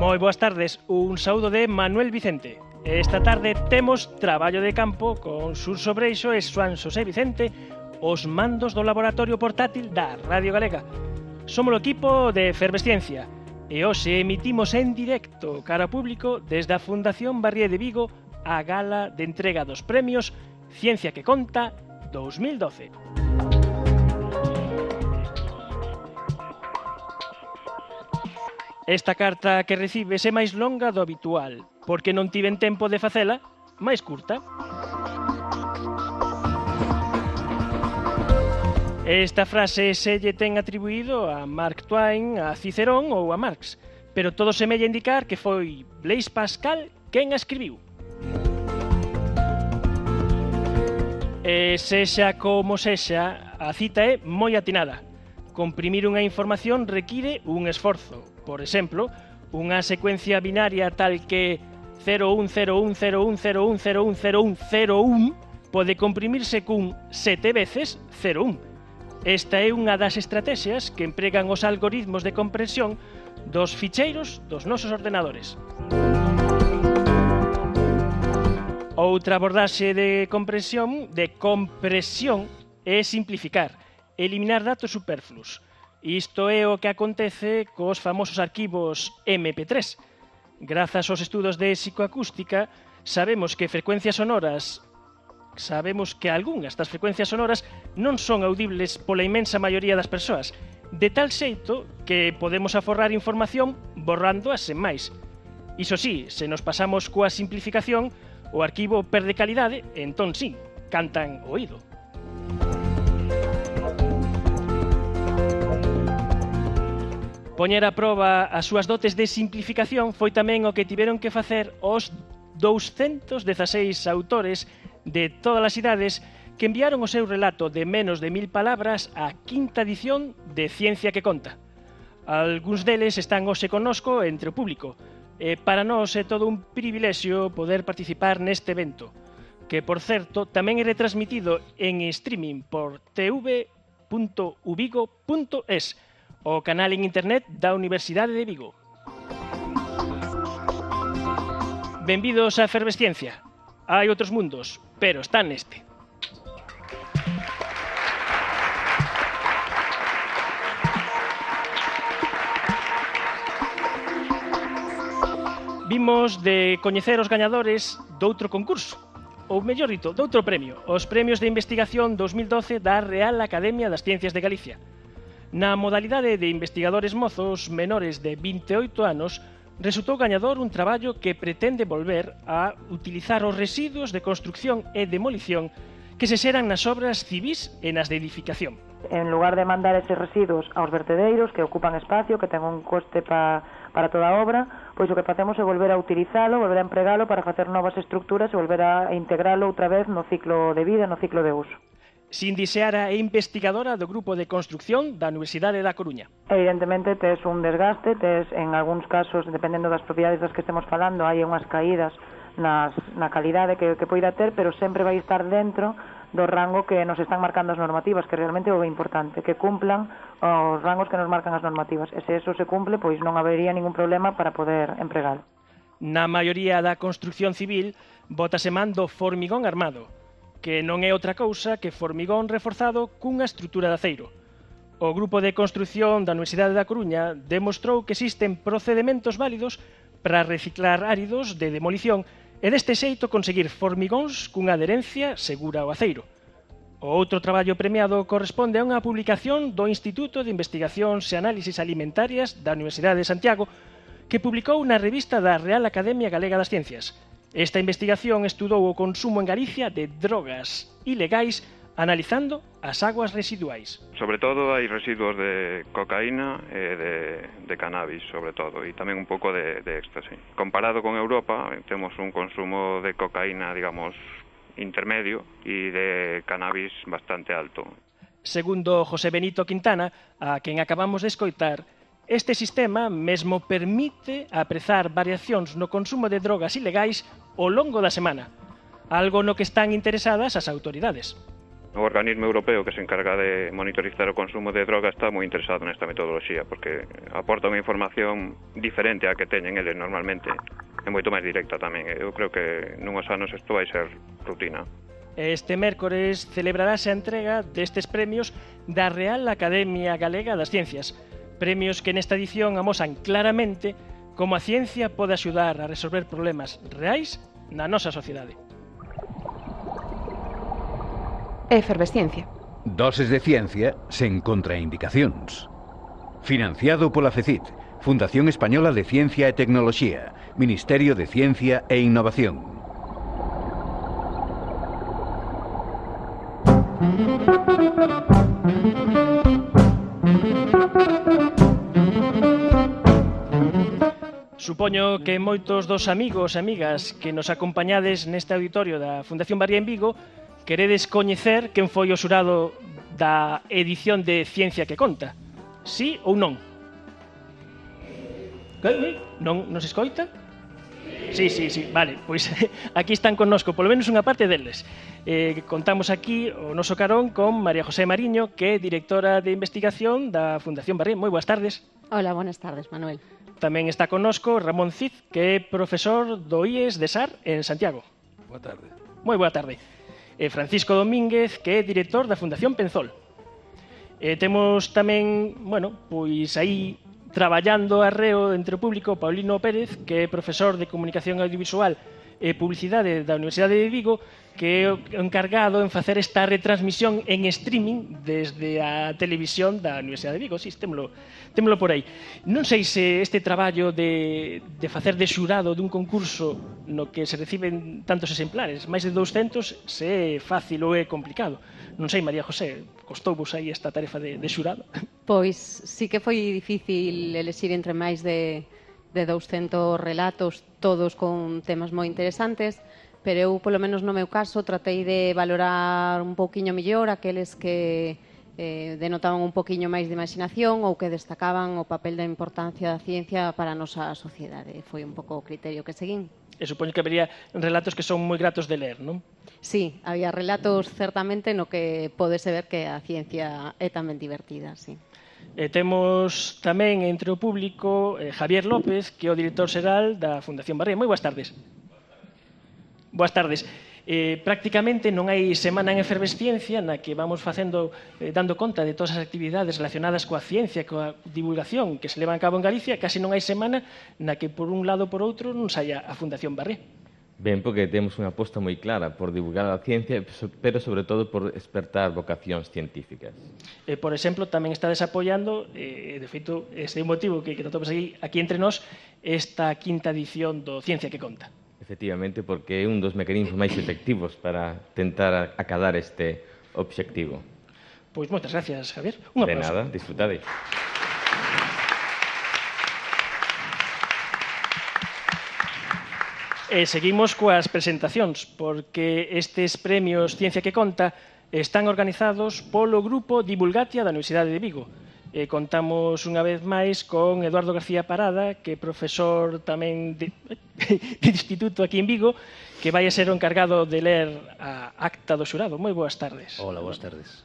Moi boas tardes, un saúdo de Manuel Vicente. Esta tarde temos traballo de campo con Sur Sobreixo e Xoán Xosé Vicente, os mandos do laboratorio portátil da Radio Galega. Somos o equipo de Efervesciencia e hoxe emitimos en directo cara ao público desde a Fundación Barrié de Vigo a gala de entrega dos premios Ciencia que Conta 2012. Esta carta que recibes é máis longa do habitual, porque non tiven tempo de facela máis curta. Esta frase se lle ten atribuído a Mark Twain, a Cicerón ou a Marx, pero todo semella indicar que foi Blaise Pascal quen a escribiu. E sexa como sexa, a cita é moi atinada. Comprimir unha información require un esforzo. Por exemplo, unha secuencia binaria tal que 010101010101 pode comprimirse cun 7 veces 01. Esta é unha das estrategias que empregan os algoritmos de comprensión dos ficheiros dos nosos ordenadores. Outra abordaxe de compresión é simplificar, eliminar datos superfluos. Isto é o que acontece cos famosos arquivos MP3. Grazas aos estudos de psicoacústica, sabemos que algunhas das frecuencias sonoras non son audibles pola inmensa maioría das persoas, de tal xeito que podemos aforrar información borrándoas sen máis. Iso sí, se nos pasamos coa simplificación, o arquivo perde calidade, entón sí, cantan oído. Poñer a proba as súas dotes de simplificación foi tamén o que tiveron que facer os 216 autores de todas as idades que enviaron o seu relato de menos de 1000 palabras á quinta edición de Ciencia que Conta. Algúns deles están hoxe connosco entre o público, e para nós é todo un privilexio poder participar neste evento, que, por certo, tamén é retransmitido en streaming por tv.uvigo.es, o canal en internet da Universidade de Vigo. Benvidos a Efervesciencia. Hai outros mundos, pero están neste. Vimos de coñecer os gañadores doutro concurso, ou mellor dito, doutro premio, os Premios de Investigación 2012 da Real Academia das Ciencias de Galicia. Na modalidade de investigadores mozos menores de 28 anos, resultou gañador un traballo que pretende volver a utilizar os residuos de construcción e demolición que se xeran nas obras civís e nas de edificación. En lugar de mandar eses residuos aos vertedeiros que ocupan espacio, que ten un coste para toda a obra, pois o que facemos é volver a utilizalo, volver a empregalo para facer novas estructuras e volver a integralo outra vez no ciclo de vida, no ciclo de uso. Cindy Seara é investigadora do Grupo de Construcción da Universidade da Coruña. Evidentemente, tes un desgaste, tes en algúns casos, dependendo das propiedades das que estemos falando, hai unhas caídas na calidade que poida ter, pero sempre vai estar dentro do rango que nos están marcando as normativas, que realmente é o importante, que cumplan os rangos que nos marcan as normativas. E se eso se cumple, pois non habería ningún problema para poder empregalo. Na maioría da construcción civil, bótase man do formigón armado, que non é outra cousa que formigón reforzado cunha estrutura de aceiro. O Grupo de Construcción da Universidade da Coruña demostrou que existen procedementos válidos para reciclar áridos de demolición e deste xeito conseguir formigóns cunha adherencia segura ao aceiro. O outro traballo premiado corresponde a unha publicación do Instituto de Investigacións e Análisis Alimentarias da Universidade de Santiago que publicou na revista da Real Academia Galega das Ciencias. Esta investigación estudou o consumo en Galicia de drogas ilegais analizando as aguas residuais. Sobre todo hai residuos de cocaína e de cannabis, sobre todo, e tamén un pouco de éxtasis. Comparado con Europa, temos un consumo de cocaína, digamos, intermedio e de cannabis bastante alto. Segundo José Benito Quintana, a quen acabamos de escoitar, este sistema mesmo permite aprezar variacións no consumo de drogas ilegais ao longo da semana, algo no que están interesadas as autoridades. O organismo europeo que se encarga de monitorizar o consumo de droga está moi interesado nesta metodoloxía porque aporta unha información diferente á que teñen eles normalmente e moito máis directa tamén. Eu creo que nunhos anos isto vai ser rutina. Este mércores celebrarase a entrega destes premios da Real Academia Galega das Ciencias, premios que nesta edición amosan claramente como a ciencia pode axudar a resolver problemas reais na nosa sociedade. Efervesciencia. Doses de ciencia sen contraindicacións. Financiado pola FECIT, Fundación Española de Ciencia e Tecnoloxía, Ministerio de Ciencia e Innovación. Supoño que moitos dos amigos e amigas que nos acompañades neste auditorio da Fundación Barría en Vigo queredes coñecer quen foi o xurado da edición de Ciencia que Conta. Sí ou non? Non se escoita? Sí, vale, pois aquí están connosco, polo menos unha parte deles. Contamos aquí o noso carón con María José Mariño, que é directora de investigación da Fundación Barría. Moi boas tardes. Hola, buenas tardes, Manuel. Tamén está connosco Ramón Cid, que é profesor do IES de SAR en Santiago. Boa tarde. Moi boa tarde. Francisco Domínguez, que é director da Fundación Penzol. Temos tamén, pois aí traballando arreo entre o público Paulino Pérez, que é profesor de Comunicación Audiovisual e Publicidade da Universidade de Vigo, que é o encargado en facer esta retransmisión en streaming desde a televisión da Universidade de Vigo. Si, témolo por aí. Non sei se este traballo de facer de xurado dun concurso no que se reciben tantos exemplares, máis de 200, se é fácil ou é complicado. Non sei, María José, costouvos aí esta tarefa de xurado? Pois sí que foi difícil elexir entre máis de 200 relatos, todos con temas moi interesantes, pero eu, polo menos no meu caso, tratei de valorar un pouquiño mellor aqueles que denotaban un pouquiño máis de imaginación ou que destacaban o papel da importancia da ciencia para a nosa sociedade. Foi un pouco o criterio que seguín. E supoño que habería relatos que son moi gratos de ler, non? Sí, había relatos certamente no que podese ver que a ciencia é tamén divertida, sí. Temos tamén entre o público Javier López, que é o director xeral da Fundación Barría. Moi boas tardes. Boas tardes. Prácticamente non hai semana en efervesciencia na que vamos facendo, dando conta de todas as actividades relacionadas coa ciencia, coa divulgación que se levan a cabo en Galicia, casi non hai semana na que por un lado ou por outro non saia a Fundación Barré. Ben, porque temos unha aposta moi clara por divulgar a ciencia, pero sobre todo por despertar vocacións científicas. Por exemplo, tamén estades apoiando, de feito, este é o motivo que tratamos aquí entre nós, esta quinta edición do Ciencia que Conta. Efectivamente, porque é un dos mecanismos máis efectivos para tentar acadar este obxectivo. Pois moitas gracias, Javier. Un aplauso. De nada, disfrutade. Seguimos coas presentacións, porque estes premios Ciencia que Conta están organizados polo Grupo Divulgatia da Universidade de Vigo. Contamos unha vez máis con Eduardo García Parada, que é profesor tamén de instituto aquí en Vigo, que vai a ser o encargado de ler a acta do xurado. Moi boas tardes. Hola, boas tardes.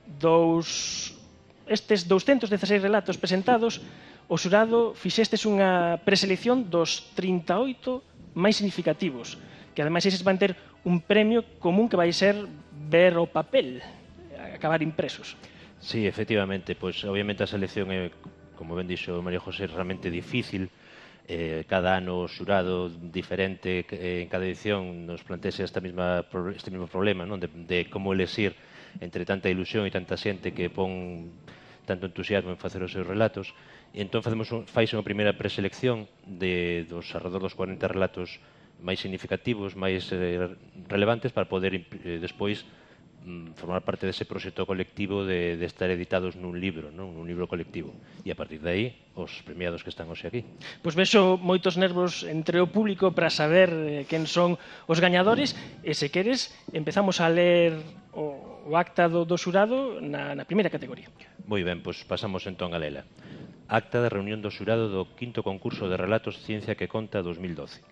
Estes 216 relatos presentados, o xurado fixestes unha preselección dos 38 máis significativos, que ademais eses van ter un premio común que vai ser ver o papel, acabar impresos. Sí, efectivamente, pois obviamente a selección é, como ben dixo María José, realmente difícil. Cada ano o xurado diferente, en cada edición nos plantexa este mesmo problema, non? De como elexir entre tanta ilusión e tanta xente que pon tanto entusiasmo en facer os seus relatos. E entón faise unha primeira preselección dos alrededor dos 40 relatos máis significativos, máis relevantes, para poder despois formar parte dese proxecto colectivo de estar editados nun libro, nun libro colectivo. E a partir de aí, os premiados que están hoxe aquí. Pois vexo moitos nervos entre o público para saber quen son os gañadores, e se queres, empezamos a ler o acta do xurado na primeira categoría. Moi ben, pois pasamos entón a lela. Acta de reunión do xurado do quinto concurso de relatos Ciencia que Conta 2012.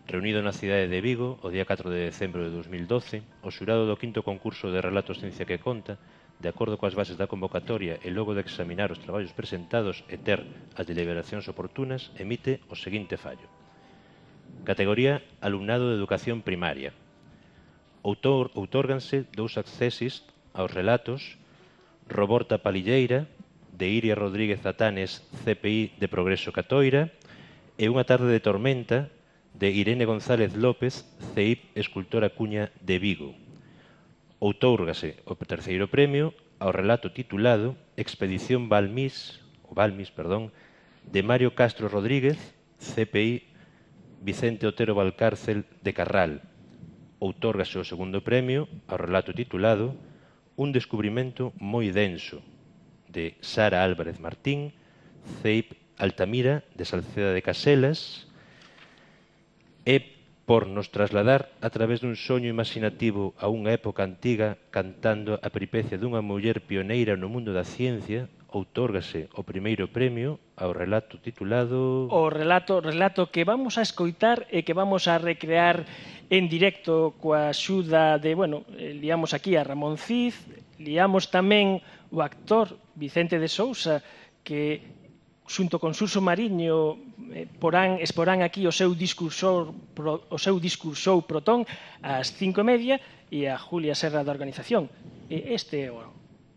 Reunido na cidade de Vigo, o día 4 de decembro de 2012, o xurado do 5º concurso de relatos Ciencia que Conta, de acordo coas bases da convocatoria e logo de examinar os traballos presentados e ter as deliberacións oportunas, emite o seguinte fallo. Categoría Alumnado de Educación Primaria. Outórganse 2 accesis aos relatos Roborta Palilleira, de Iria Rodríguez Atanes, CPI de Progreso Catoira, e Unha tarde de tormenta, de Irene González López, CEIP Escultora Cuña de Vigo. Outórgase o terceiro premio ao relato titulado Expedición Balmis, de Mario Castro Rodríguez, CPI Vicente Otero Valcárcel de Carral. Outórgase o segundo premio ao relato titulado Un descubrimento moi denso, de Sara Álvarez Martín, CEIP Altamira de Salceda de Caselas, e por nos trasladar a través dun soño imaginativo a unha época antiga cantando a peripecia dunha muller pioneira no mundo da ciencia, outórgase o primeiro premio ao relato titulado... O relato que vamos a escoitar e que vamos a recrear en directo coa axuda de, liamos aquí a Ramón Cid, liamos tamén o actor Vicente de Sousa, que xunto con Suso Mariño exporán aquí o seu discursou Protón ás 5:30 e a Julia Serra da organización. E este é o...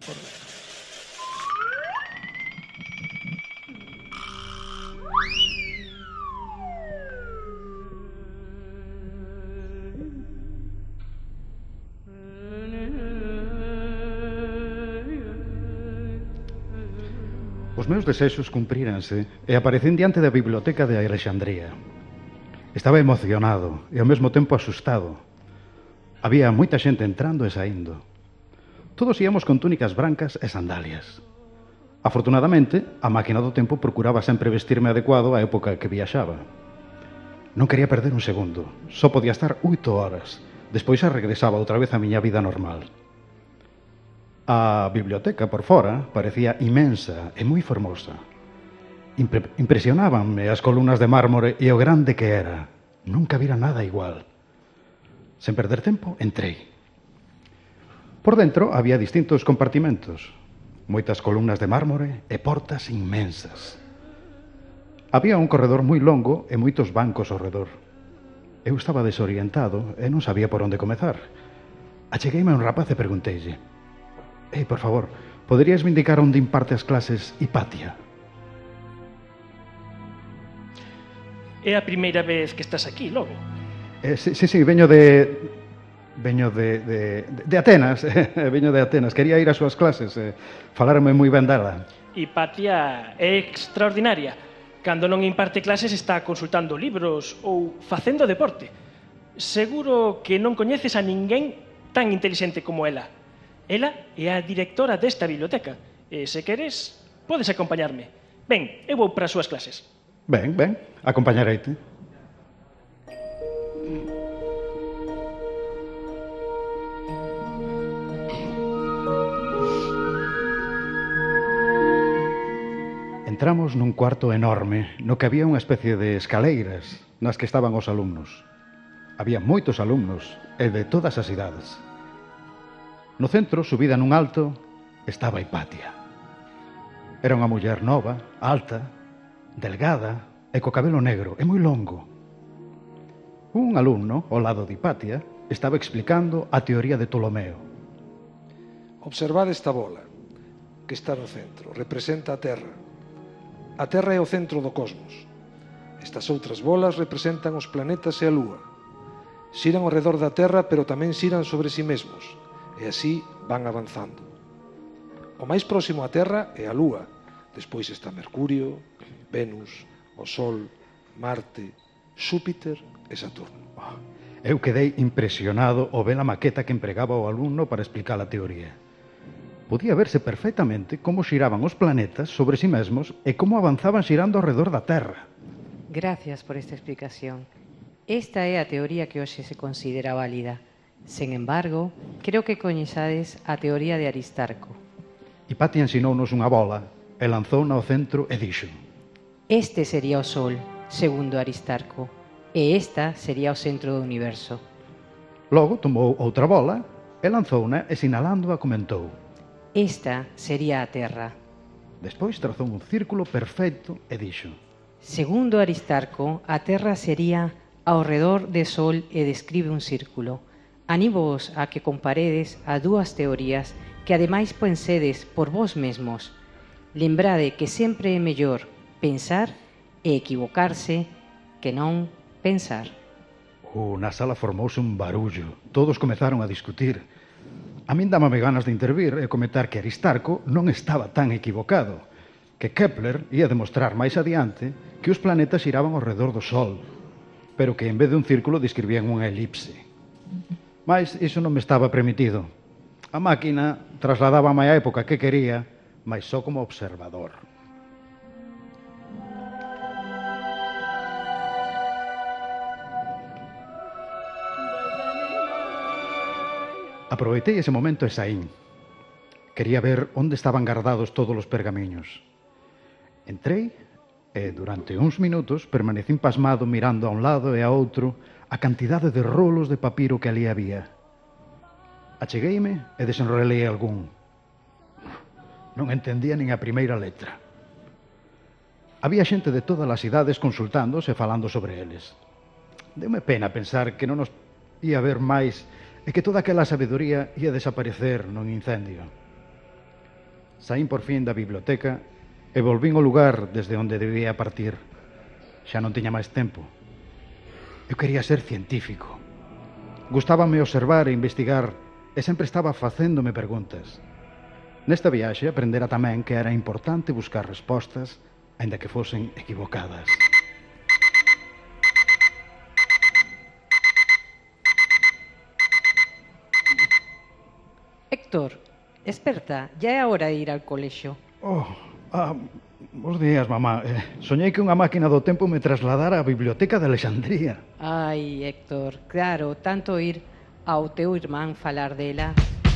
Os meus desexos cumpríranse e aparecín diante da biblioteca de Alexandría. Estaba emocionado e ao mesmo tempo asustado. Había moita xente entrando e saindo. Todos íamos con túnicas brancas e sandalias. Afortunadamente, a máquina do tempo procuraba sempre vestirme adecuado á época que viaxaba. Non quería perder un segundo. Só podía estar 8 horas. Despois xa regresaba outra vez á miña vida normal. A biblioteca, por fora, parecía inmensa e moi formosa. Impresionábanme as columnas de mármore e o grande que era. Nunca vira nada igual. Sen perder tempo, entrei. Por dentro había distintos compartimentos, moitas columnas de mármore e portas inmensas. Había un corredor moi longo e moitos bancos ao redor. Eu estaba desorientado e non sabía por onde comezar. Achegueime a un rapaz e pregunteille: por favor, poderías me indicar onde imparte as clases Hipatia? É a primeira vez que estás aquí, logo? Sí, veño de Atenas. Veño de Atenas. Quería ir ás súas clases. Falarme moi ben dela. Hipatia é extraordinaria. Cando non imparte clases está consultando libros ou facendo deporte. Seguro que non coñeces a ninguén tan intelixente como ela. Ela é a directora desta biblioteca. E, se queres, podes acompañarme. Ben, eu vou para as súas clases. Ben, acompañareite. Entramos nun cuarto enorme no que había unha especie de escaleiras nas que estaban os alumnos. Había moitos alumnos e de todas as idades. No centro, subida nun alto, estaba Hipatia. Era unha muller nova, alta, delgada e co cabelo negro e moi longo. Un alumno, ao lado de Hipatia, estaba explicando a teoría de Ptolomeo. Observad esta bola, que está no centro. Representa a Terra. A Terra é o centro do cosmos. Estas outras bolas representan os planetas e a Lúa. Xiran ao redor da Terra, pero tamén xiran sobre si mesmos. E así van avanzando. O máis próximo á Terra é a Lúa. Despois está Mercurio, Venus, o Sol, Marte, Xúpiter e Saturno. Eu quedei impresionado ao ver a maqueta que empregaba o alumno para explicar a teoría. Podía verse perfectamente como xiraban os planetas sobre si mesmos e como avanzaban xirando ao redor da Terra. Gracias por esta explicación. Esta é a teoría que hoxe se considera válida. Sen embargo, creo que coñezades a teoría de Aristarco. Hipatia ensinounos unha bola e lanzouna ao centro e dixo: Este sería o Sol, segundo Aristarco. e esta sería o centro do universo. Logo tomou outra bola e lanzouna e sinalándoa comentou: Esta sería a Terra. Despois trazou un círculo perfecto e dixo: Segundo Aristarco, a Terra sería ao redor do Sol e describe un círculo. Anímovos a que comparedes a dúas teorías que ademais pensedes por vós mesmos. Lembrade que sempre é mellor pensar e equivocarse que non pensar. Na sala formouse un barullo. Todos comezaron a discutir. A min dámame ganas de intervir e comentar que Aristarco non estaba tan equivocado, que Kepler ia demostrar máis adiante que os planetas xiraban ao redor do Sol, pero que en vez de un círculo describían unha elipse. Mas iso non me estaba permitido. A máquina trasladábame á época que quería, mas só como observador. Aproveitei ese momento e saín. Quería ver onde estaban guardados todos os pergamiños. Entrei e durante uns minutos permanecín pasmado mirando a un lado e a outro a cantidade de rolos de papiro que ali había. Achegueime e desenrolei algún. Non entendía nin a primeira letra. Había xente de todas as idades consultándose e falando sobre eles. Deume pena pensar que non nos ia ver máis e que toda aquela sabedoría ia desaparecer nun incendio. Saín por fin da biblioteca e volvín ao lugar desde onde debía partir. Xa non tiña máis tempo. Eu quería ser científico. Gustábame observar e investigar e sempre estaba facéndome preguntas. Nesta viaxe aprendera tamén que era importante buscar respostas, aínda que fosen equivocadas. Héctor, esperta, ya é a hora de ir ao colexio. Bos días, mamá. Soñei que unha máquina do tempo me trasladara á biblioteca de Alexandría. Ai, Héctor, claro, tanto ir ao teu irmán falar dela.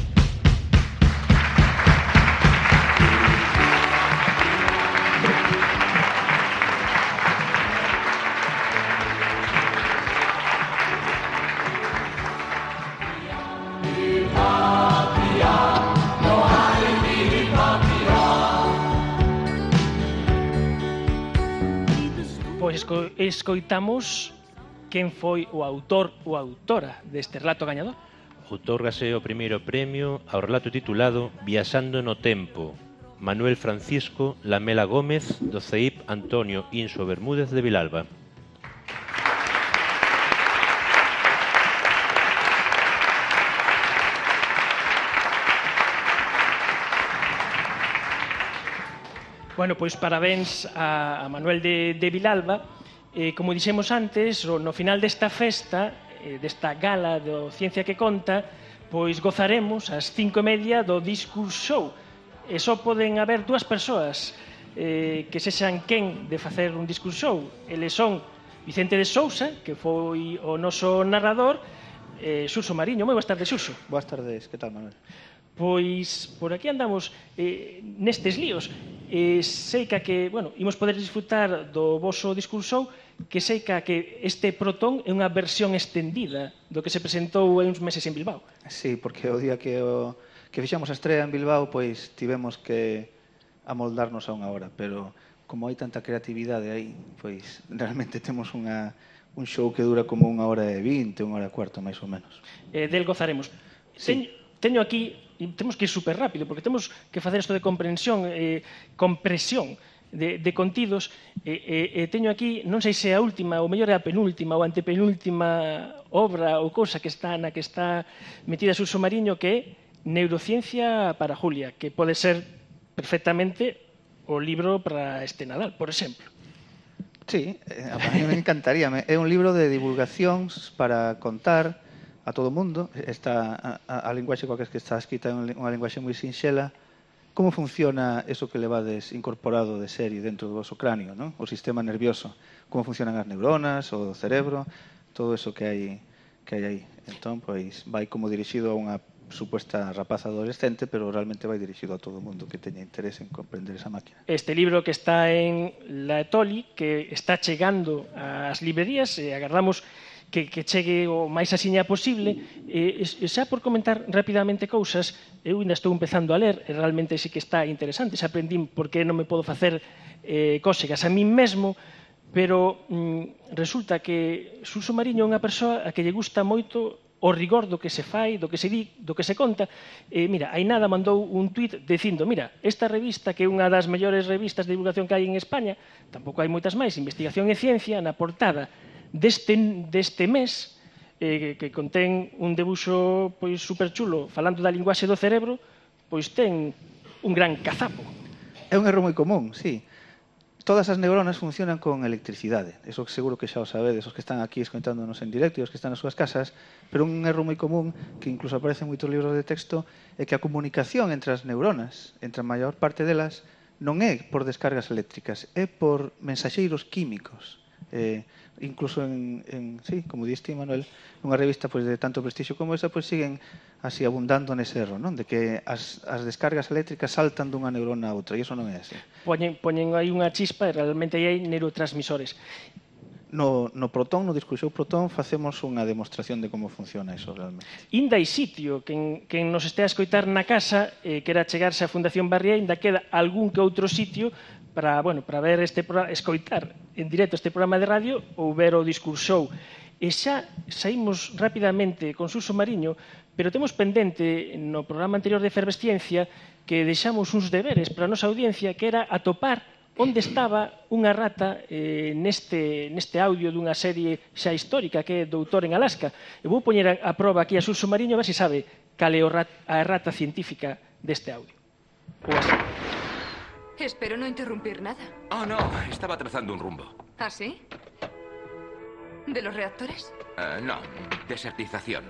Escoitamos quen foi o autor ou autora deste relato gañador. Outórgase o primeiro premio ao relato titulado Viaxando no tempo, Manuel Francisco Lamela Gómez, do CEIP Antonio Inso Bermúdez de Vilalba. Bueno, pois parabéns a Manuel de Vilalba. Como dixemos antes, no final desta festa, desta gala do Ciencia que Conta, pois gozaremos ás 5:30 do Discurse Show. E só poden haber dúas persoas que sexan quen de facer un Discurse Show. Eles son Vicente de Sousa, que foi o noso narrador, Xurxo Mariño. Moi boas tardes, Xurxo. Boas tardes, que tal, Manuel? Pois por aquí andamos nestes líos. Sei que, bueno, imos poder disfrutar do voso Discurse Show, que sei que este Protón é unha versión extendida do que se presentou hai uns meses en Bilbao. Sí, porque o día que fixamos a estrela en Bilbao, pois tivemos que amoldarnos a unha hora, pero como hai tanta creatividade aí, pois realmente temos un show que dura como 1h20, 1h15, máis ou menos. Del gozaremos. Sí. Teño aquí, temos que ir super rápido, porque temos que facer isto de comprensión, compresión de contidos, teño aquí, non sei se a última, ou mellor é a penúltima, ou antepenúltima obra ou cousa na que está metida Xurxo Mariño, que é Neurociencia para Julia, que pode ser perfectamente o libro para este Nadal, por exemplo. Sí, a mí me encantaría. É un libro de divulgacións para contar a todo o mundo. A linguaxe coa que está escrita é unha linguaxe moi sinxela. Como funciona eso que levades incorporado de serie dentro do vosso cráneo, non? O sistema nervioso, como funcionan as neuronas, o cerebro, todo eso que hai aí. Entón, pois, vai como dirixido a unha supuesta rapaza adolescente, pero realmente vai dirixido a todo o mundo que teña interés en comprender esa máquina. Este libro que está en la Etoli, que está chegando ás librerías, agardamos que chegue o máis asiña posible. Xa por comentar rapidamente cousas, eu ainda estou empezando a ler, e realmente sí que está interesante, xa aprendín por que non me podo facer cósegas a min mesmo, pero resulta que Suso Mariño é unha persoa a que lle gusta moito o rigor do que se fai, do que se di, do que se conta. Mira, hai nada mandou un tuit dicindo, mira, esta revista, que é unha das mellores revistas de divulgación que hai en España, tampouco hai moitas máis, Investigación e Ciencia, na portada deste mes, que contén un debuxo superchulo falando da linguaxe do cerebro, pois ten un gran cazapo. É un erro moi común, sí. Todas as neuronas funcionan con electricidade. Eso seguro que xa o sabedes, os que están aquí escoitándonos en directo e os que están nas súas casas, pero un erro moi común, que incluso aparece en moitos libros de texto, é que a comunicación entre as neuronas, entre a maior parte delas, non é por descargas eléctricas, é por mensaxeiros químicos. Incluso sí, como diste, Manuel, nunha revista de tanto prestixio como esa, siguen así abundando nese erro, non? De que as descargas eléctricas saltan dunha neurona a outra, e iso non é así. Poñen aí unha chispa e realmente aí hai neurotransmisores. No protón, no discursor protón, facemos unha demostración de como funciona iso realmente. Inda hai sitio, quen nos este a escoitar na casa, quera chegarse á Fundación Barrié, ainda queda algún que outro sitio para ver escoitar en directo este programa de radio ou ver o discursou. E xa saímos rapidamente con Suso Mariño, pero temos pendente no programa anterior de Efervesciencia que deixamos uns deberes para a nosa audiencia, que era atopar onde estaba unha rata neste audio dunha serie xa histórica que é Doutor en Alaska. E vou poñer a proba aquí a Suso Mariño a ver se sabe cal é a rata científica deste audio. Ou así. Espero no interrumpir nada. Oh, no, estaba trazando un rumbo. ¿Ah, sí? ¿De los reactores? No, desertización.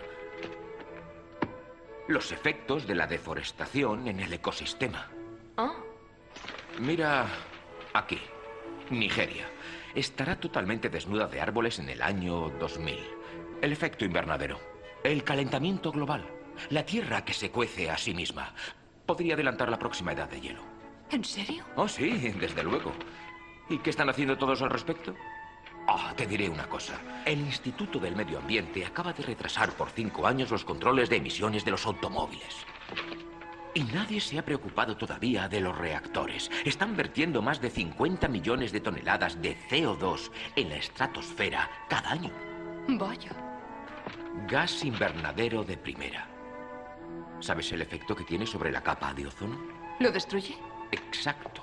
Los efectos de la deforestación en el ecosistema. Ah. Mira aquí, Nigeria. Estará totalmente desnuda de árboles en el año 2000. El efecto invernadero, el calentamiento global, la tierra que se cuece a sí misma. Podría adelantar la próxima edad de hielo. ¿En serio? Oh, sí, desde luego. ¿Y qué están haciendo todos al respecto? Te diré una cosa. El Instituto del Medio Ambiente acaba de retrasar por 5 años los controles de emisiones de los automóviles. Y nadie se ha preocupado todavía de los reactores. Están vertiendo más de 50 millones de toneladas de CO2 en la estratosfera cada año. Vaya. Gas invernadero de primera. ¿Sabes el efecto que tiene sobre la capa de ozono? ¿Lo destruye? Exacto.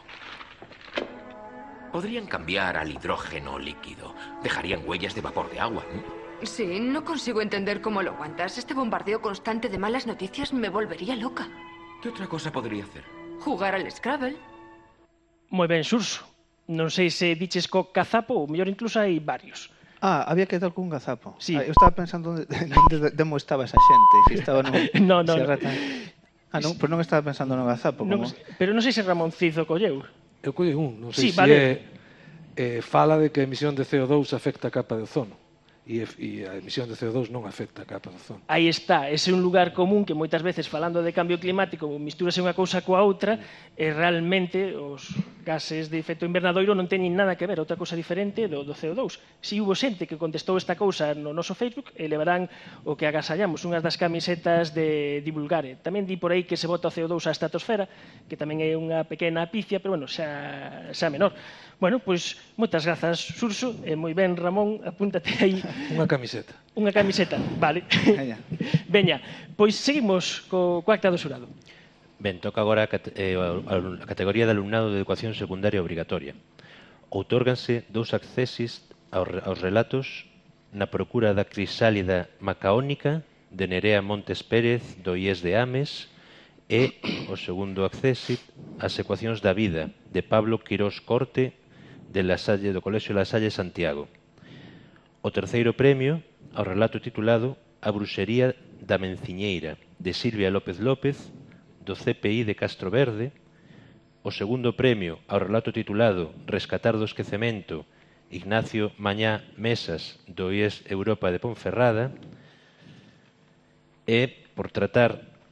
Podrían cambiar al hidrógeno líquido. Dejarían huellas de vapor de agua. Sí, no consigo entender cómo lo aguantas. Este bombardeo constante de malas noticias me volvería loca. ¿Qué otra cosa podría hacer? Jugar al Scrabble. Moi ben, Surso. Non sei se diches co cazapo, ou mellor incluso hai varios. Había que dar cun gazapo. Sí. Eu estaba pensando onde estaba esa xente. Se estaba No. Non, pois non estaba pensando no gazapo. Pero non sei se Ramoncizo colleu. Eu collei non sei se vale. Fala de que a emisión de CO2 afecta a capa de ozono. E a emisión de CO2 non afecta a capa de ozono. Aí está, ese é un lugar común que moitas veces falando de cambio climático mistúrase unha cousa coa outra e realmente os gases de efecto invernadoiro non teñen nada que ver, outra cousa diferente do CO2. Si hubo xente que contestou esta cousa no noso Facebook e levarán o que agasallamos, unhas das camisetas de Divulgare. Tamén di por aí que se bota o CO2 á estratosfera, que tamén é unha pequena apicia, pero xa menor. Bueno, pois moitas grazas, Surso, e moi ben, Ramón, apúntate aí. Unha camiseta. Unha camiseta, vale. Veña, pois seguimos co acta do xurado. Ben, toca agora a categoría de alumnado de educación secundaria obrigatoria. Outórganse 2 accesis aos relatos Na procura da crisálida macaónica de Nerea Montes Pérez do IES de Ames e o segundo accesit As ecuacións da vida de Pablo Quirós Corte do Colexio La Salle Santiago. O terceiro premio ao relato titulado A bruxería da Menciñeira de Silvia López López do CPI de Castro Verde. O segundo premio ao relato titulado Rescatar do esquecemento Ignacio Mañá Mesas do IES Europa de Ponferrada. E, por tratar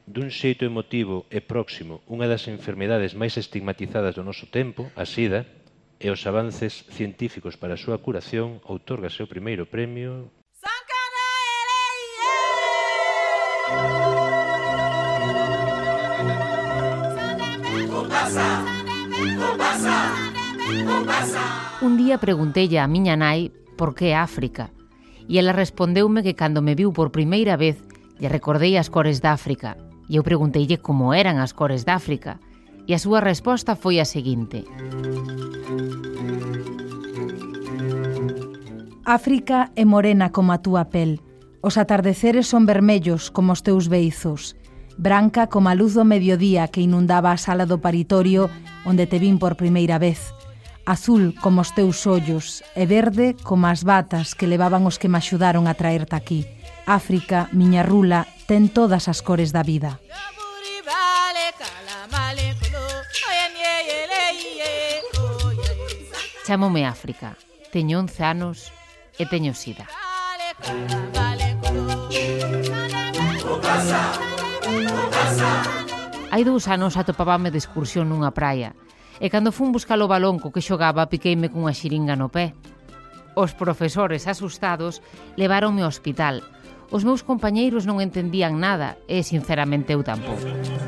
dun xeito emotivo e próximo unha das enfermedades máis estigmatizadas do noso tempo, a SIDA, e os avances científicos para a súa curación, outórgase o primeiro premio... Un día pregunteille a miña nai por que África, e ela respondeume que cando me viu por primeira vez lle recordei as cores de África, e eu pregunteille como eran as cores de África, e a súa resposta foi a seguinte: África é morena como a túa pel, os atardeceres son vermellos como os teus beizos, branca como a luz do mediodía que inundaba a sala do paritorio onde te vin por primeira vez, azul como os teus ollos e verde como as batas que levaban os que me axudaron a traerte aquí. África, miña rula, ten todas as cores da vida. Chámome África, teño 11 anos e teño SIDA. Hai 2 anos atopábame de excursión nunha praia e cando fun buscar o balón co que xogaba piqueime cunha xiringa no pé. Os profesores, asustados, leváronme ao hospital. Os meus compañeiros non entendían nada e, sinceramente, eu tampouco.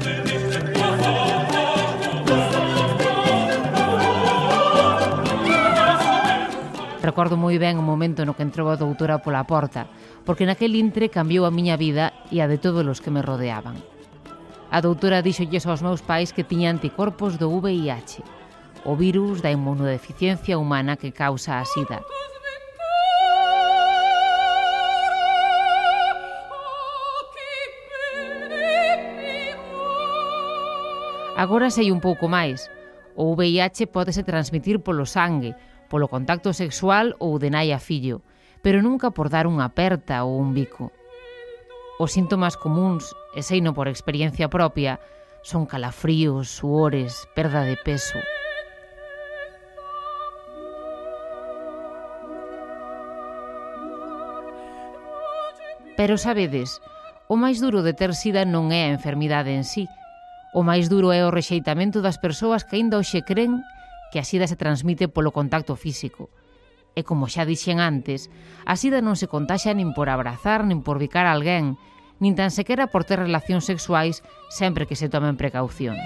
Recordo moi ben o momento no que entrou a doutora pola porta, porque naquel intre cambiou a miña vida e a de todos os que me rodeaban. A doutora díxolles aos meus pais que tiña anticorpos do VIH, o virus da inmunodeficiencia humana que causa a SIDA. Agora sei un pouco máis. O VIH pódese transmitir polo sangue, polo contacto sexual ou de nai a fillo, pero nunca por dar unha aperta ou un bico. Os síntomas comuns, e seino por experiencia propia, son calafríos, suores, perda de peso. Pero sabedes, o máis duro de ter SIDA non é a enfermidade en sí. O máis duro é o rexeitamento das persoas que aínda hoxe cren que a SIDA se transmite polo contacto físico. E como xa dixen antes, a SIDA non se contaxa nin por abrazar, nin por bicar a alguén, nin tan sequera por ter relacións sexuais sempre que se tomen precaucións.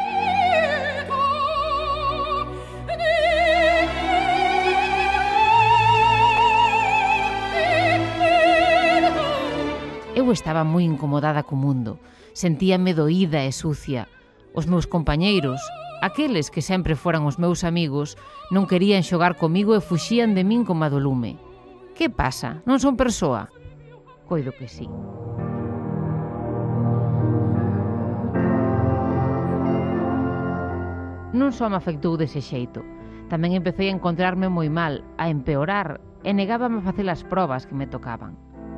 Eu estaba moi incomodada co mundo, sentíame doída e sucia. Os meus compañeiros, aqueles que sempre foran os meus amigos, non querían xogar comigo e fuxían de min como a do lume. Que pasa? Non son persoa? Coido que sí. Non só me afectou dese xeito, tamén empecé a encontrarme moi mal, a empeorar, e negábame a facer as probas que me tocaban.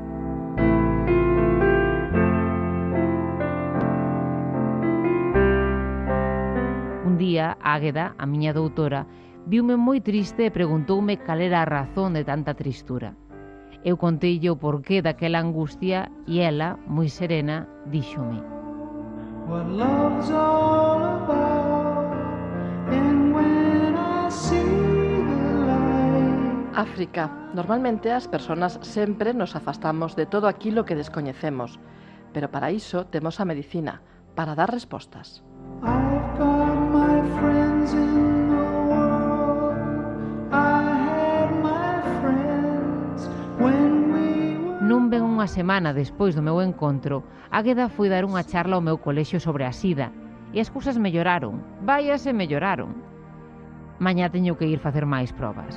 Un día, Águeda, a miña doutora, viume moi triste e preguntoume cal era a razón de tanta tristura. Eu conteille o porqué daquela angustia e ela, moi serena, díxome: What love's all about, and when I see the light. África. Normalmente as persoas sempre nos afastamos de todo aquilo que descoñecemos, pero para iso temos a medicina, para dar respostas. I've got my friends in the world. I had my friends when we were... Non ben unha semana despois do meu encontro, Águeda foi dar unha charla ao meu colexio sobre a SIDA e as cousas melloraron, vaias e melloraron. Mañá teño que ir facer máis probas.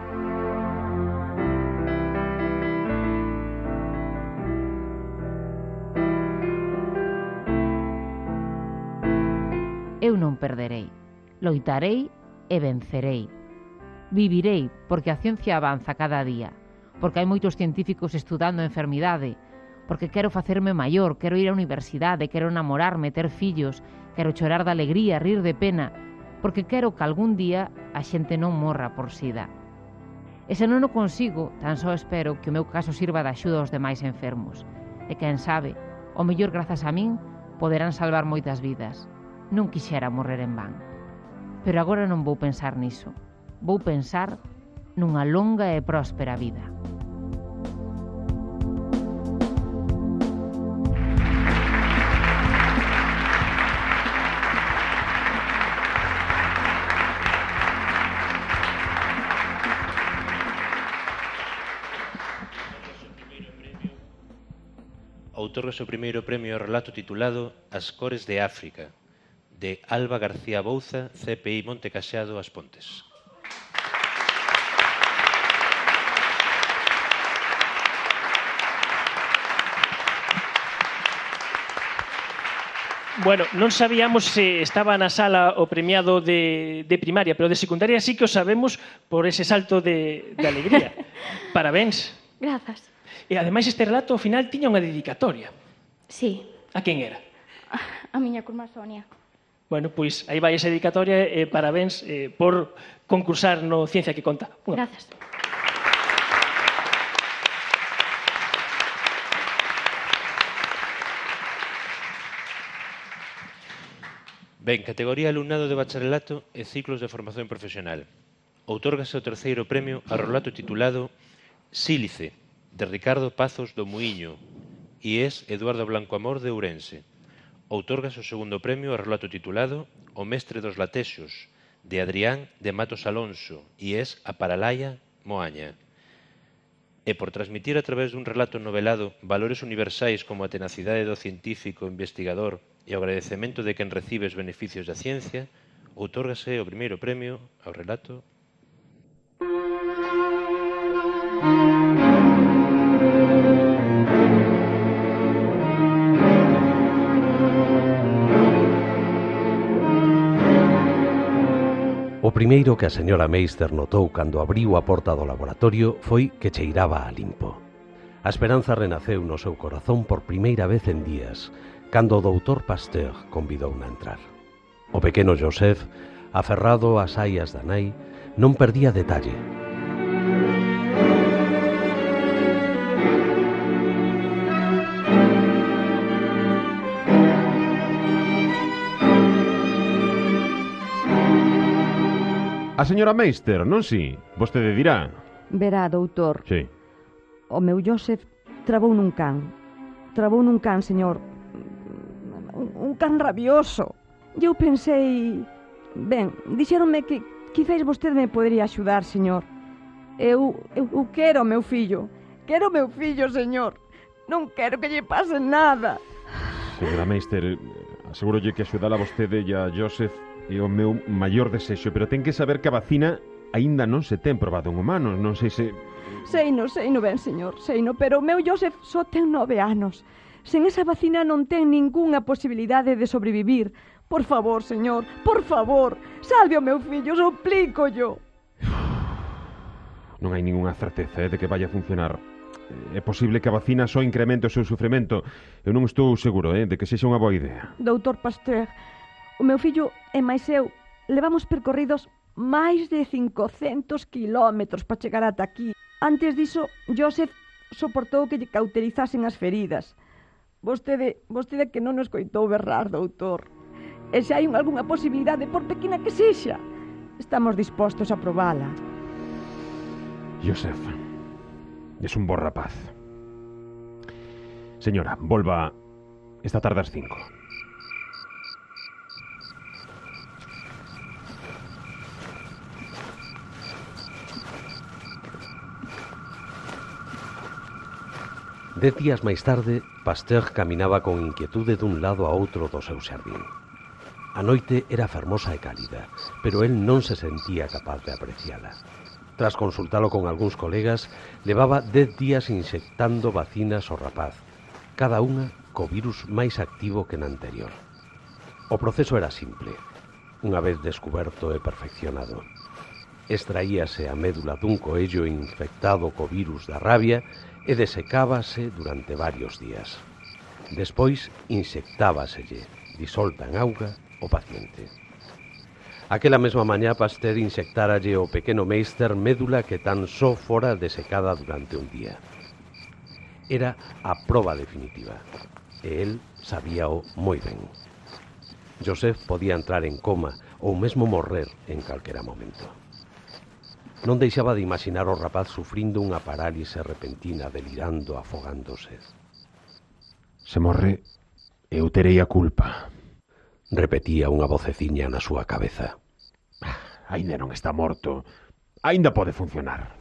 Eu non perderei, loitarei e vencerei. Vivirei porque a ciencia avanza cada día, porque hai moitos científicos estudando a enfermidade, porque quero facerme maior, quero ir á universidade, quero namorarme, ter fillos, quero chorar de alegría, rir de pena, porque quero que algún día a xente non morra por SIDA. E se non o consigo, tan só espero que o meu caso sirva de axuda aos demais enfermos. E quen sabe, o mellor grazas a min, poderán salvar moitas vidas. Non quixera morrer en van. Pero agora non vou pensar niso. Vou pensar nunha longa e próspera vida. Outorgase o primeiro premio ao relato titulado As cores de África, de Alba García Bouza, CPI Monte Caxado, As Pontes. Bueno, non sabíamos se estaba na sala o premiado de primaria, pero de secundaria sí que o sabemos por ese salto de alegría. Parabéns. Grazas. E ademais este relato ao final tiña unha dedicatoria. Sí. A quen era? A miña curma Sonia. Bueno, pois aí vai esa dedicatoria e parabéns por concursar no Ciencia que Conta. Grazas. Ben, categoría alumnado de bacharelato e ciclos de formación profesional. Outórgase o terceiro premio ao relato titulado Sílice, de Ricardo Pazos do Muiño, e es Eduardo Blanco Amor de Ourense. Outórgase o segundo premio ao relato titulado O mestre dos latexos, de Adrián de Matos Alonso, e es A Paralaia Moaña. E por transmitir a través dun relato novelado valores universais como a tenacidade do científico investigador e o agradecemento de quen recibe os beneficios da ciencia, outórgase o primeiro premio ao relato O primeiro que a señora Meister notou cando abriu a porta do laboratorio foi que cheiraba a limpo. A esperanza renaceu no seu corazón por primeira vez en días, cando o doutor Pasteur convidouna a entrar. O pequeno Joseph, aferrado ás aias da nai, non perdía detalle. A señora Meister, non si? Vostede dirá. Verá, doutor. Sí. O meu Joseph trabou nun can. Trabou nun can, señor. Un can rabioso. E eu pensei... Ben, dixéronme que quizás vostede me podería axudar, señor. Eu quero o meu fillo. Quero o meu fillo, señor. Non quero que lle pase nada. Señora Meister, asegúrolle que axudala a vostede e a Joseph é o meu maior desexo, pero ten que saber que a vacina aínda non se ten probado en humanos, non sei se... Seino ben, señor, seino, pero o meu Joseph só ten 9 anos. Sen esa vacina non ten ningunha posibilidade de sobrevivir. Por favor, señor, por favor, salve o meu fillo, suplícollo. Non hai ningunha certeza de que vaya a funcionar. É posible que a vacina só incremente o seu sufrimento. Eu non estou seguro de que sexa unha boa idea. Doutor Pasteur, o meu fillo e máis eu levamos percorridos máis de 500 kilómetros para chegar ata aquí. Antes diso, Joseph soportou que lle cauterizasen as feridas. Vostede que non nos coitou berrar, doutor. E se hai algunha posibilidade, por pequena que sexa, estamos dispostos a probala. Joseph, es un bo rapaz. Señora, volva esta tarde ás 5. 10 días máis tarde, Pasteur caminaba con inquietude dun lado a outro do seu xardín. A noite era fermosa e cálida, pero el non se sentía capaz de apreciala. Tras consultalo con algúns colegas, levaba 10 días inyectando vacinas ao rapaz, cada unha co virus máis activo que na anterior. O proceso era simple, unha vez descuberto e perfeccionado. Extraíase a médula dun coello infectado co virus da rabia e desecábase durante varios días. Despois, inyectábaselle, disolta en auga, o paciente. Aquela mesma mañá, Pasteur inyectáralle ao pequeno Meister médula que tan só fora desecada durante un día. Era a proba definitiva. e el sabíao moi ben. Joseph podía entrar en coma ou mesmo morrer en calquera momento. Non deixaba de imaginar o rapaz sufrindo unha parálise repentina, delirando, afogándose. Se morre, eu terei a culpa. Repetía unha voceciña na súa cabeza. Aínda non está morto. Aínda pode funcionar.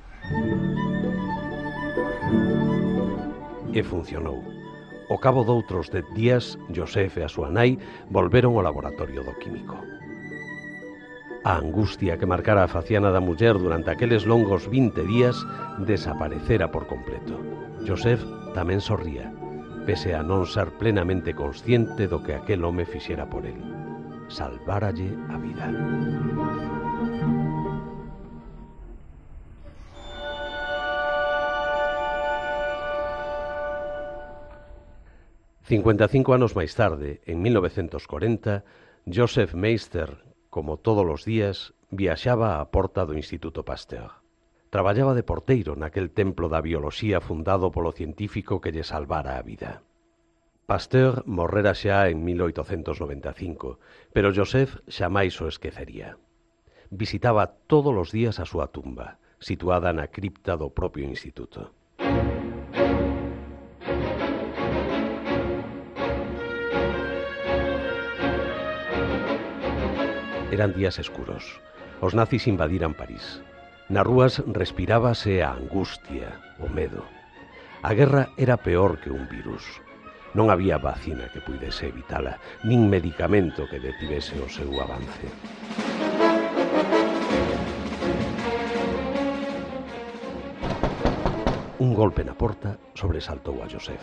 E funcionou. Ao cabo doutros 10 días, Joseph e a súa nai volveron ao laboratorio do químico. A angustia que marcara a faciana da muller durante aqueles longos 20 días desaparecera por completo. Joseph tamén sorría, pese a non ser plenamente consciente do que aquel home fixera por el. Salváralle a vida. ...55 anos máis tarde, en 1940, Joseph Meister, como todos os días, viaxaba á porta do Instituto Pasteur. Traballaba de porteiro naquel templo da bioloxía fundado polo científico que lle salvara a vida. Pasteur morrera xa en 1895, pero Joseph xamais o esquecería. Visitaba todos os días a súa tumba, situada na cripta do propio instituto. Eran días escuros. Os nazis invadiran París. Nas rúas respirábase a angustia, o medo. A guerra era peor que un virus. Non había vacina que puidese evitala, nin medicamento que detivese o seu avance. Un golpe na porta sobresaltou a Joseph.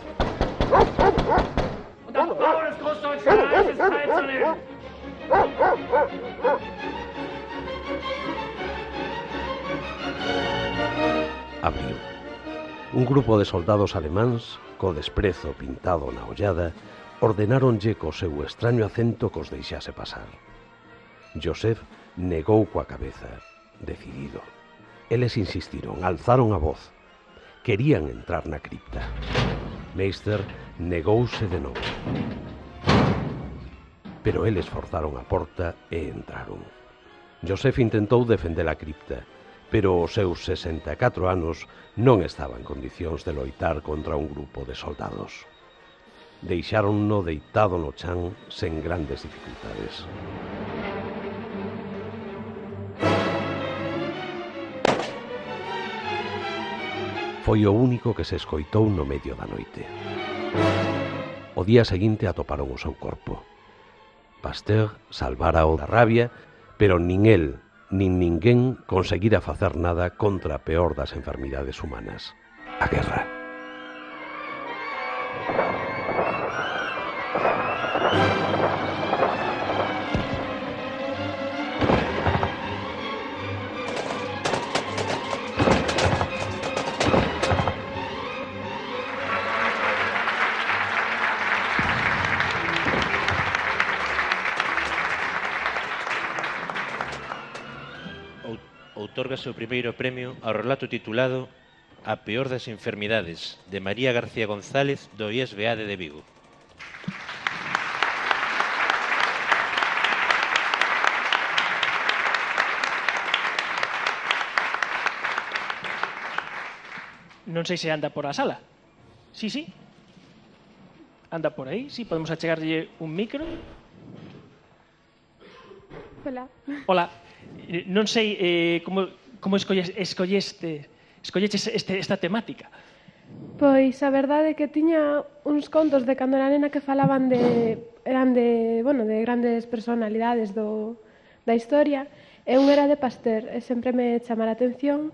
Abriu. Un grupo de soldados alemáns, co desprezo pintado na ollada, ordenáronlle co seu extraño acento que os deixase pasar. Joseph negou coa cabeza, decidido. Eles insistiron, alzaron a voz. Querían entrar na cripta. Meister negouse de novo. Pero eles forzaron a porta e entraron. Joseph intentou defender a cripta, pero os seus 64 anos non estaba en condicións de loitar contra un grupo de soldados. Deixáronno deitado no chan sen grandes dificultades. Foi o único que se escoitou no medio da noite. O día seguinte atoparon o seu corpo. Pasteur salvárao da rabia, pero nin el, nin ninguén conseguira facer nada contra a peor das enfermidades humanas, a guerra. Outórgase o primeiro premio ao relato titulado A peor das enfermidades, de María García González, do IESBEADE de Vigo. Non sei se anda por a sala. Sí, sí. Anda por aí, sí, podemos achegarlle un micro. Hola. Hola. Non sei como escolleches esta temática. Pois a verdade é que tiña uns contos de cando era nena que falaban eran de grandes personalidades da historia, e un era de Pasteur, e sempre me chamara a atención.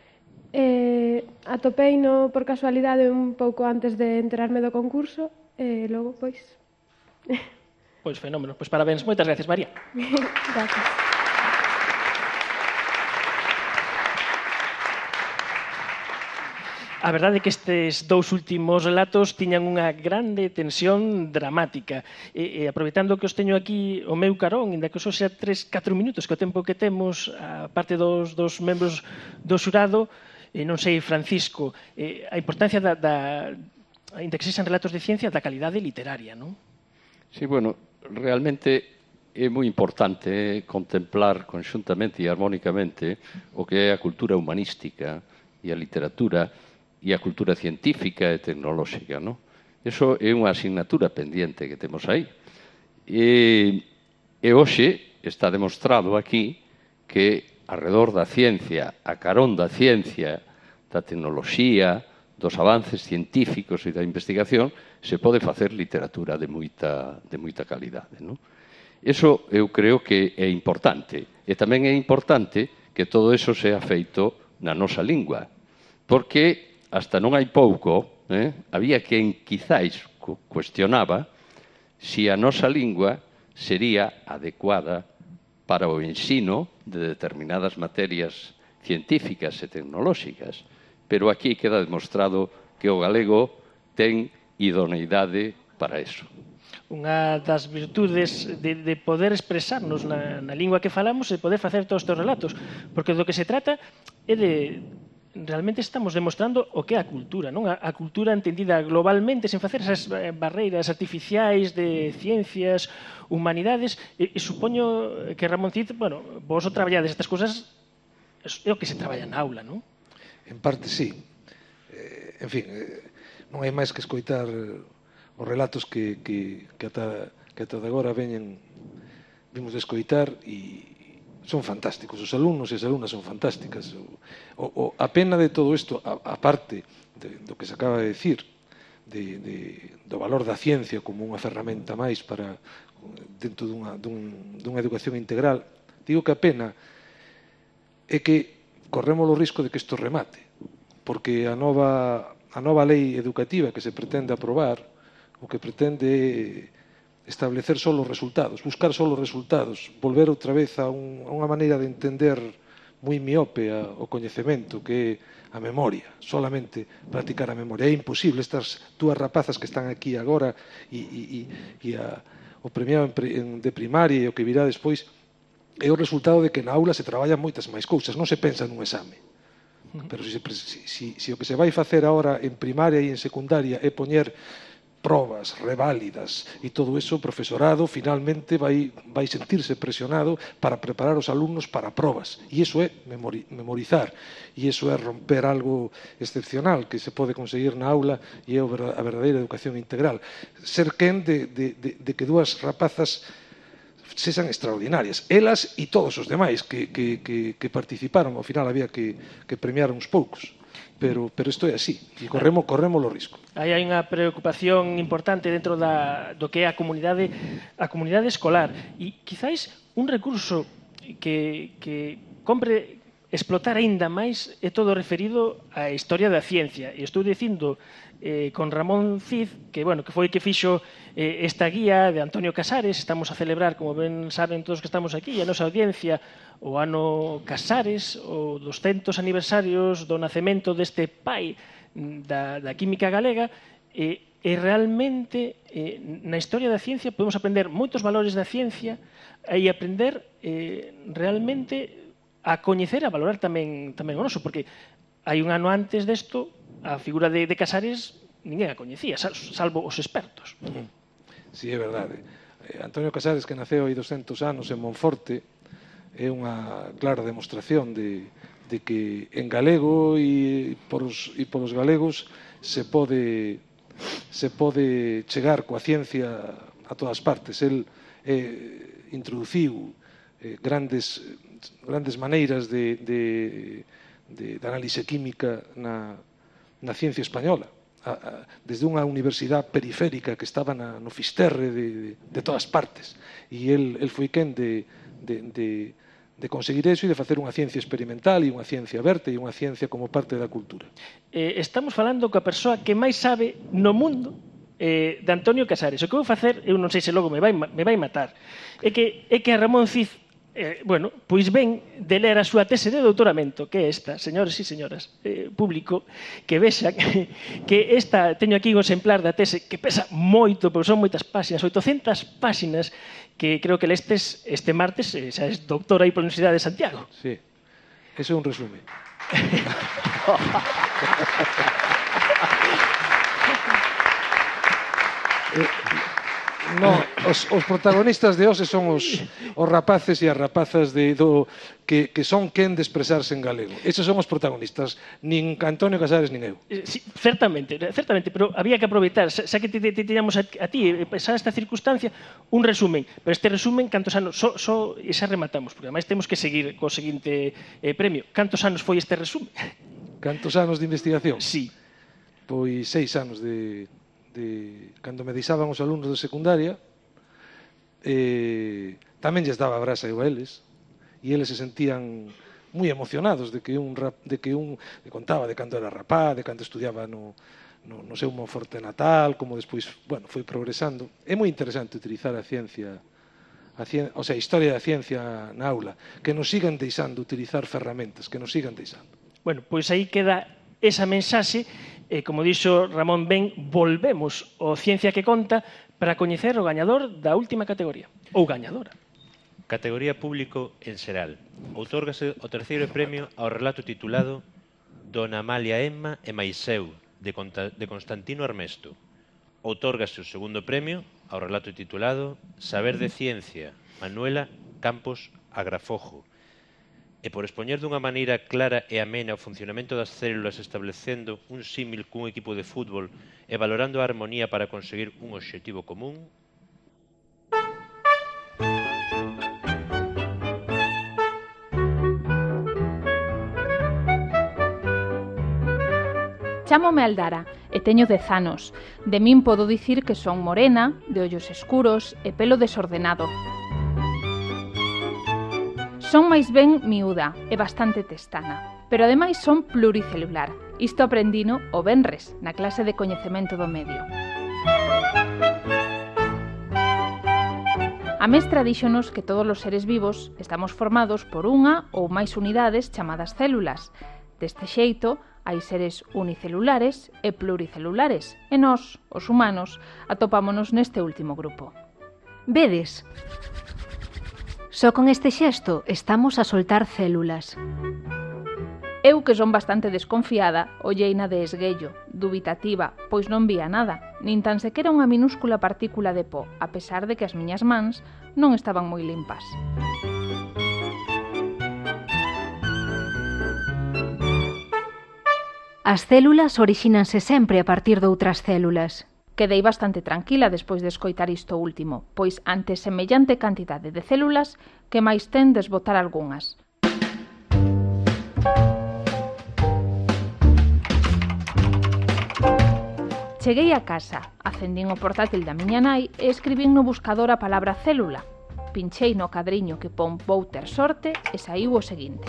Atopeino por casualidade un pouco antes de enterarme do concurso, e logo, pois... Pois fenómeno, pois parabéns, moitas gracias, María. Gracias. A verdade é que estes dous últimos relatos tiñan unha grande tensión dramática. E aproveitando que os teño aquí o meu carón, inda que só xa 3-4 minutos, que o tempo que temos, a parte dos membros do xurado, non sei, Francisco, a importancia ainda que sexan relatos de ciencia, da calidade literaria, non? Sí, bueno, realmente é moi importante contemplar conxuntamente e armónicamente o que é a cultura humanística e a literatura e a cultura científica e tecnolóxica, non? Eso é unha asignatura pendiente que temos aí. E hoxe está demostrado aquí que arredor da ciencia, a carón da ciencia, da tecnoloxía, dos avances científicos e da investigación, se pode facer literatura de moita calidade, non? Eso eu creo que é importante. E tamén é importante que todo eso sea feito na nosa lingua. Porque hasta non hai pouco, había quen quizáis cuestionaba se a nosa lingua sería adecuada para o ensino de determinadas materias científicas e tecnolóxicas. Pero aquí queda demostrado que o galego ten idoneidade para eso. Unha das virtudes de poder expresarnos na lingua que falamos e poder facer todos estes relatos, porque do que se trata é de realmente estamos demostrando o que é a cultura, non? A cultura entendida globalmente, sen facer esas barreiras artificiais de ciencias, humanidades, e supoño que Ramón Cid, bueno, vos o traballades estas cousas, é o que se traballa na aula, non? En parte, sí. En fin, non hai máis que escoitar os relatos que ata de agora vimos de escoitar e son fantásticos. Os alumnos e as alumnas son fantásticas. A pena de todo isto, a parte do que se acaba de decir, do valor da ciencia como unha ferramenta máis para dentro dunha educación integral, digo que a pena é que corremos o risco de que isto remate, porque a nova lei educativa que se pretende aprobar o que pretende establecer só os resultados, buscar só os resultados, volver outra vez a unha maneira de entender moi miope o coñecemento, que é a memoria, solamente practicar a memoria. É imposible. Estas dúas rapazas que están aquí agora e o premiado de primaria e o que virá despois é o resultado de que na aula se traballan moitas máis cousas, non se pensa nun exame. Pero se o que se vai facer agora en primaria e en secundaria é poñer probas, reválidas e todo eso, o profesorado finalmente vai sentirse presionado para preparar os alumnos para probas. E iso é memorizar. E iso é romper algo excepcional que se pode conseguir na aula e é a verdadeira educación integral. Ser quen de que dúas rapazas sexan extraordinarias. Elas e todos os demais que participaron. Ao final había que premiar uns poucos. Pero isto é así, e corremos o risco. Aí hai unha preocupación importante dentro do que é a comunidade escolar. E quizáis un recurso que compre explotar aínda máis é todo referido á historia da ciencia. E estou dicindo con Ramón Cid, que foi que fixo esta guía de Antonio Casares. Estamos a celebrar, como ben saben todos que estamos aquí, a nosa audiencia, o ano Casares, o 200 aniversarios do nacemento deste pai da química galega, e realmente na historia da ciencia podemos aprender moitos valores da ciencia e aprender realmente a coñecer e a valorar tamén o noso, porque hai un ano antes desto a figura de Casares ninguén a coñecía, salvo os expertos. Sí, é verdade. Antonio Casares, que naceu hai 200 anos en Monforte, é unha clara demostración de que en galego e polos galegos se pode chegar coa ciencia a todas partes. El introduciu grandes maneiras de análise química na ciencia española, desde unha universidade periférica que estaba no Fisterre de todas partes, e el foi quen de conseguir eso e de facer unha ciencia experimental e unha ciencia aberta e unha ciencia como parte da cultura. Estamos falando coa persoa que máis sabe no mundo de Antonio Casares. O que vou facer, eu non sei se logo me vai matar, é que a Ramón Cid pois ven de ler a súa tese de doutoramento, que é esta, señores e señoras, público, que vexan que esta, teño aquí un exemplar da tese que pesa moito, porque son moitas páxinas, 800 páxinas, que creo que lestes este martes, xa és doutora aí pola Universidade de Santiago. Sí, ese é un resumen. No, os protagonistas de hoxe son os rapaces e as rapazas que son quen de expresarse en galego. Eses son os protagonistas, nin Antonio Casares nin eu. Sí, certamente, pero había que aproveitar, xa que te tiñamos a ti, esa esta circunstancia, un resumen, pero este resumen, cantos anos, e xa rematamos, porque ademais temos que seguir co seguinte premio. Cantos anos foi este resumen? Cantos anos de investigación? Sí. Pois 6 anos de cando me deixaban os alumnos de secundaria, tamén lles daba brasa eu a eles, e eles se sentían moi emocionados de que contaba de cando era rapaz, de cando estudiaba no seu Monforte natal, como despois, foi progresando. É moi interesante utilizar a ciencia, o sea, a historia da ciencia na aula, que nos sigan deixando utilizar ferramentas, que nos sigan deixando. Bueno, pois aí queda esa mensaxe. Como dixo Ramón ben, volvemos ao Ciencia que Conta para coñecer o gañador da última categoría, ou gañadora. Categoría público en xeral. Outórgase o terceiro premio ao relato titulado Dona Amalia Emma e Maiseu, de Constantino Armesto. Outórgase o segundo premio ao relato titulado Saber de Ciencia, Manuela Campos Agrafojo, e por expoñer dunha maneira clara e amena o funcionamento das células establecendo un símil cun equipo de fútbol e valorando a armonía para conseguir un obxectivo común. Chámome Aldara e teño 10 anos. De min podo dicir que son morena, de ollos escuros e pelo desordenado. Son máis ben miúda e bastante testana, pero ademais son pluricelular. Isto aprendino o venres, na clase de coñecemento do medio. A mestra díxonos que todos os seres vivos estamos formados por unha ou máis unidades chamadas células. Deste xeito, hai seres unicelulares e pluricelulares, e nós, os humanos, atopámonos neste último grupo. Vedes? Só con este xesto estamos a soltar células. Eu, que son bastante desconfiada, olleina de esguello, dubitativa, pois non vía nada, nin tan sequera unha minúscula partícula de pó, a pesar de que as miñas mans non estaban moi limpas. As células orixínanse sempre a partir de outras células. Quedei bastante tranquila despois de escoitar isto último, pois ante semellante cantidade de células, que máis ten desbotar algunhas. Cheguei a casa, acendín o portátil da miña nai e escribín no buscador a palabra célula. Pinchei no cadriño que pon vou ter sorte e saiu o seguinte.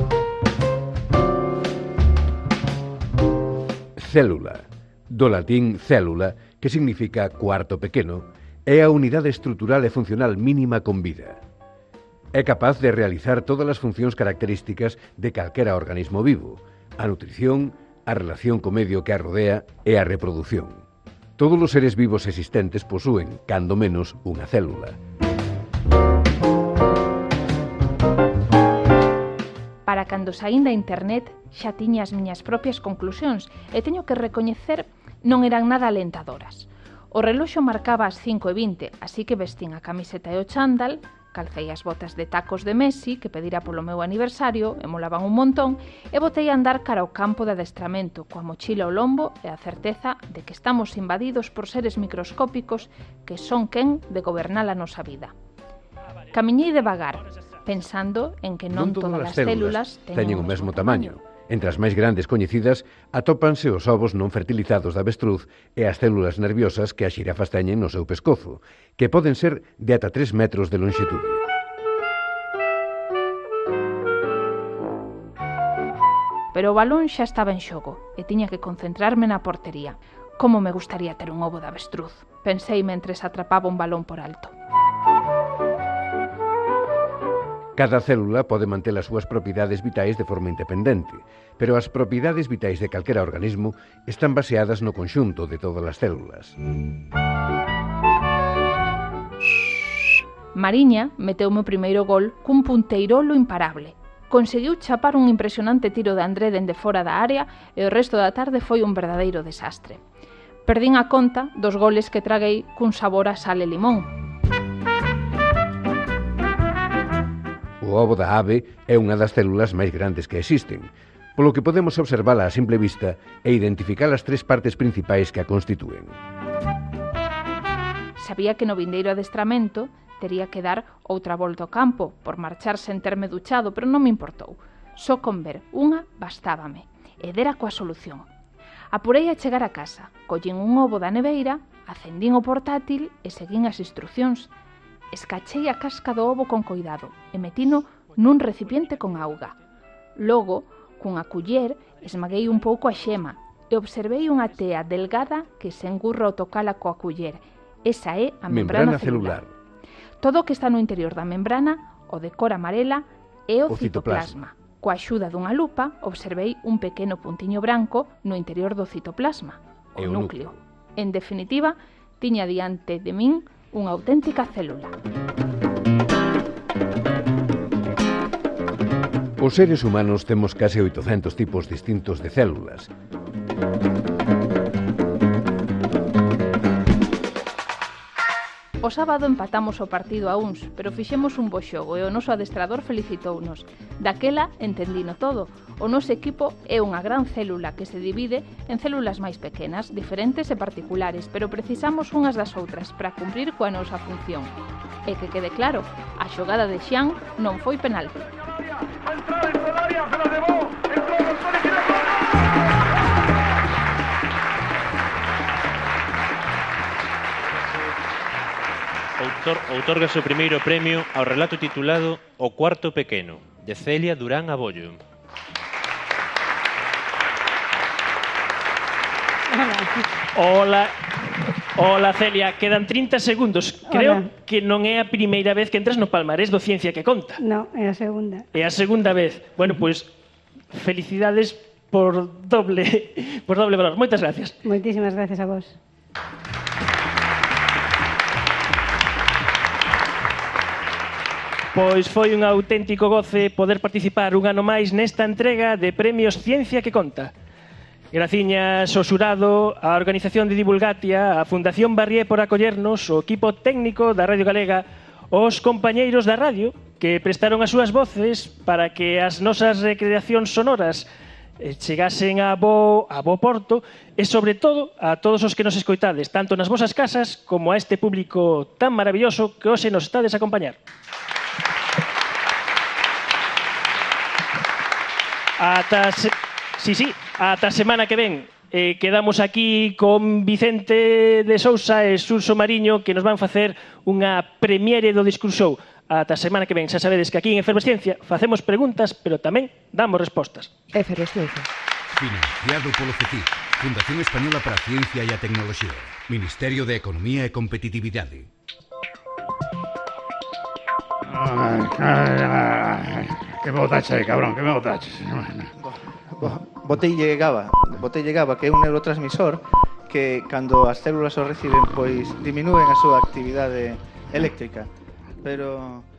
Célula, do latín célula, que significa cuarto pequeno, é a unidade estrutural e funcional mínima con vida. É capaz de realizar todas as funcións características de calquera organismo vivo, a nutrición, a relación co medio que a rodea e a reproducción. Todos os seres vivos existentes posúen, cando menos, unha célula. Para cando saín da internet xa tiña as miñas propias conclusións e teño que recoñecer non eran nada alentadoras. O reloxo marcaba as 5:20, así que vestín a camiseta e o chándal, calcei as botas de tacos de Messi que pedira polo meu aniversario e molaban un montón e botei a andar cara ao campo de adestramento coa mochila ao lombo e a certeza de que estamos invadidos por seres microscópicos que son quen de gobernar a nosa vida. Camiñei devagar, pensando en que non todas as células teñen o mesmo tamaño. Entre as máis grandes coñecidas atópanse os ovos non fertilizados da avestruz e as células nerviosas que as xirafas teñen no seu pescozo, que poden ser de ata 3 metros de lonxitude. Pero o balón xa estaba en xogo e tiña que concentrarme na portería. Como me gustaría ter un ovo de avestruz, pensei mentres atrapaba un balón por alto. Cada célula pode manter as súas propiedades vitais de forma independente, pero as propiedades vitais de calquera organismo están baseadas no conxunto de todas as células. Mariña meteume o primeiro gol cun punteirolo imparable. Conseguiu chapar un impresionante tiro de André dende fora da área e o resto da tarde foi un verdadeiro desastre. Perdín a conta dos goles que traguei cun sabor a sal e limón. O ovo da ave é unha das células máis grandes que existen, polo que podemos observala a simple vista e identificar as tres partes principais que a constitúen. Sabía que no vindeiro adestramento tería que dar outra volta ao campo por marchar sen terme duchado, pero non me importou. Só con ver unha bastábame, e dera coa solución. Apurei a chegar a casa, collín un ovo da neveira, acendín o portátil e seguín as instruccións. Escachei a casca do ovo con coidado e metino nun recipiente con auga. Logo, cunha culler, esmaguei un pouco a xema e observei unha tea delgada que se engurra ao tocala coa culler. Esa é a membrana celular. Todo o que está no interior da membrana, o de cor amarela, é o citoplasma. Coa axuda dunha lupa, observei un pequeno puntiño branco no interior do citoplasma, o núcleo. En definitiva, tiña diante de min unha auténtica célula. Os seres humanos temos case 800 tipos distintos de células. O sábado empatamos o partido a uns, pero fixemos un bo xogo e o noso adestrador felicitounos. Daquela entendino todo. O noso equipo é unha gran célula que se divide en células máis pequenas, diferentes e particulares, pero precisamos unhas das outras para cumprir coa nosa función. E que quede claro, a xogada de Xian non foi penalti. Outórgase o primeiro premio ao relato titulado O cuarto pequeno, de Celia Durán Abollo. Hola Celia, quedan 30 segundos. Creo que non é a primeira vez que entras no palmarés do Ciencia que Conta. No, é a segunda. É a segunda vez. Bueno, pois felicidades por doble valor. Moitas gracias. Moitísimas gracias a vos. Pois foi un auténtico goce poder participar un ano máis nesta entrega de premios Ciencia que Conta. Graciñas ao xurado, á Organización de Divulgatia, á Fundación Barrié por acollernos, o equipo técnico da Radio Galega, os compañeiros da radio que prestaron as súas voces para que as nosas recreacións sonoras chegasen a bo porto e, sobre todo, a todos os que nos escoitades, tanto nas vosas casas como a este público tan maravilloso que hoxe nos estades a acompañar. Ata a semana que ven. Quedamos aquí con Vicente de Sousa e Xurxo Mariño, que nos van facer unha premiere do Discurso Show. Ata a semana que ven. Xa sabedes que aquí en Efervesciencia facemos preguntas, pero tamén damos respostas. Efervesciencia. Financiado polo CECIC, Fundación Española para a Ciencia e a Tecnoloxía, Ministerio de Economía e Competitividade. Que me botache, cabrón, que me botache. Botelle GABA, que é un neurotransmisor que cando as células o reciben, pois diminúen a súa actividade eléctrica. Pero